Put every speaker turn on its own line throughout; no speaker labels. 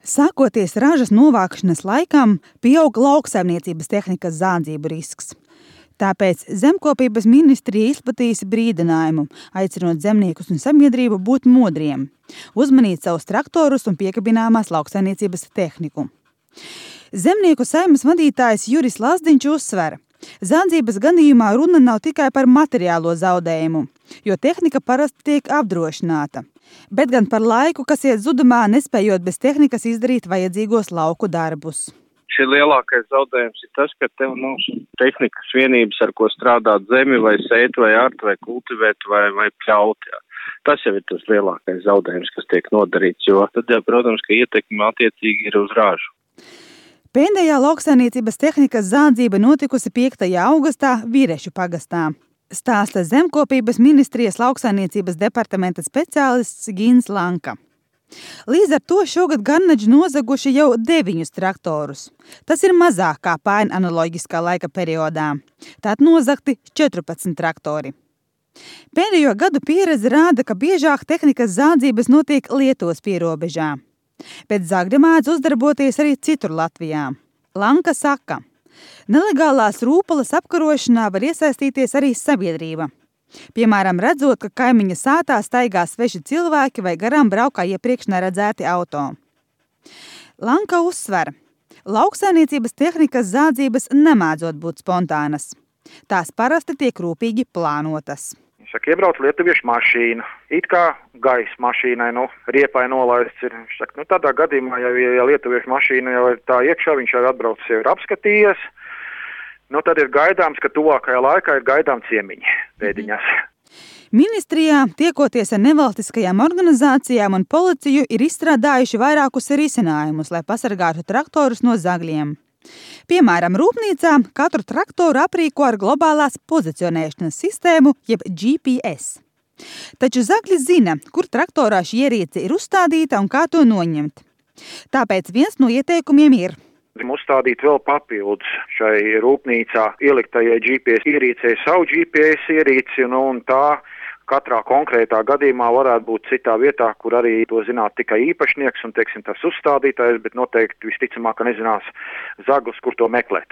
Sākoties ražas novākšanas laikam, pieaug lauksaimniecības tehnikas zādzību risks. Tāpēc Zemkopības ministrija izplatījusi brīdinājumu, aicinot zemniekus un sabiedrību būt modriem, uzmanīt savus traktorus un piekabināmās lauksaimniecības tehniku. Zemnieku saeimas vadītājs Juris Lazdiņš uzsver, zādzības gadījumā runa nav tikai par materiālo zaudējumu, jo tehnika parasti tiek apdrošināta, bet gan par laiku, kas iet zudumā, nespējot bez tehnikas izdarīt vajadzīgos lauku darbus.
Šī lielākais zaudējums ir tas, ka tev nav tehnikas vienības, ar ko strādāt zemi, vai sēt, vai art, vai kultivēt, vai pļaut. Jā. Tas jau ir tas lielākais zaudējums, kas tiek nodarīts, jo tad, protams, ka ietekme attiecīgi ir uz ražu.
Pēdējā lauksaimniecības tehnikas zādzība notikusi 5. augustā Virešu pagastā. Stāsta Zemkopības ministrijas lauksaimniecības departamenta speciālists Gins Lanka. Līdz ar to šogad garnaģi nozaguši jau 9 traktorus. Tas ir mazāk kā pērn analoģiskā laika periodā. Tātad nozagti 14 traktori. Pēdējo gadu pieredze rāda, ka biežāk tehnikas zādzības notiek Lietuvas pierobežā. Pēc zagļa mēdz uzdarboties arī citur Latvijā. Lanka saka, nelegālās rūpalas apkarošanā var iesaistīties arī sabiedrība. Piemēram, redzot, ka kaimiņa sātā staigā sveši cilvēki vai garām braukā iepriekš neredzēti auto. Lanka uzsver, lauksaimniecības tehnikas zādzības nemēdzot būt spontānas. Tās parasti tiek rūpīgi plānotas.
Saka, iebrauc lietuviešu mašīna, it kā gaisa mašīnai, riepai nolaists ir. Saka, tādā gadījumā, ja lietuviešu mašīna jau ir tā iekšā, viņš jau atbraucis, jau ir apskatījies, tad ir gaidāms, ka tuvākajā laikā ir gaidām ciemiņi pēdiņās.
Ministrijā, tiekoties ar nevalstiskajām organizācijām un policiju, ir izstrādājuši vairākus risinājumus, lai pasargātu traktorus no zagļiem. Piemēram, rūpnīcā katru traktoru aprīko ar globālās pozicionēšanas sistēmu, jeb GPS. Taču zagļi zina, kur traktorā šī ierīce ir uzstādīta un kā to noņemt. Tāpēc viens no ieteikumiem ir
uzstādīt vēl papildus šai rūpnīcā ieliktajai GPS ierīcei savu GPS ierīci, un tā katrā konkrētā gadījumā varētu būt citā vietā, kur arī to zināt tikai īpašnieks un, tas uzstādītājs, bet noteikti visticamāk, ka nezinās zaglis, kur to meklēt.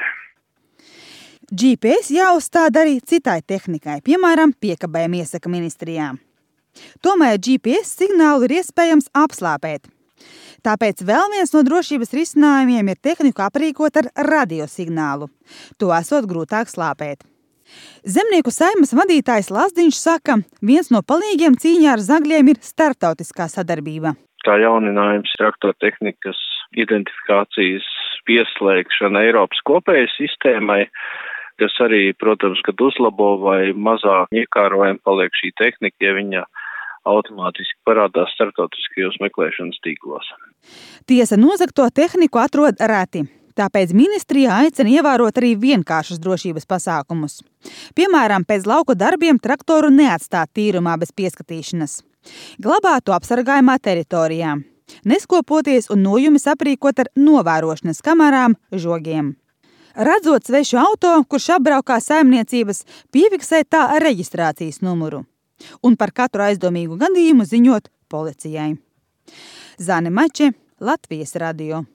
GPS jāuzstāda arī citai tehnikai, piemēram, piekabēm, iesaka ministrijā. Tomēr GPS signālu ir iespējams apslāpēt. Tāpēc vēl viens no drošības risinājumiem ir tehniku aprīkot ar radiosignālu. To esot grūtāk slāpēt. Zemnieku saeimas vadītājs Lazdiņš saka, viens no palīgiem cīņā ar zagļiem ir starptautiskā sadarbība.
Tā jauninājums traktortehnikas identifikācijas pieslēgšana Eiropas kopējai sistēmai, kas arī, protams, kad uzlabo vai mazāk iekārojami paliek šī tehnika, ja viņa automātiski parādās starptautiskajos meklēšanas tīklos.
Tiesa, nozagto tehniku atrod reti. Tāpēc ministrija aicina ievērot arī vienkāršus drošības pasākumus. Piemēram, pēc lauku darbiem traktoru neatstāt tīrumā bez pieskatīšanas. Glabāt to apsargājumā teritorijā. Neskopoties un nojumis aprīkot ar novērošanas kamerām, žogiem. Redzot svešu auto, kurš apbraukā saimniecības, piefiksēt tā reģistrācijas numuru. Un par katru aizdomīgu gadījumu ziņot policijai. Zane Mače, Latvijas radio.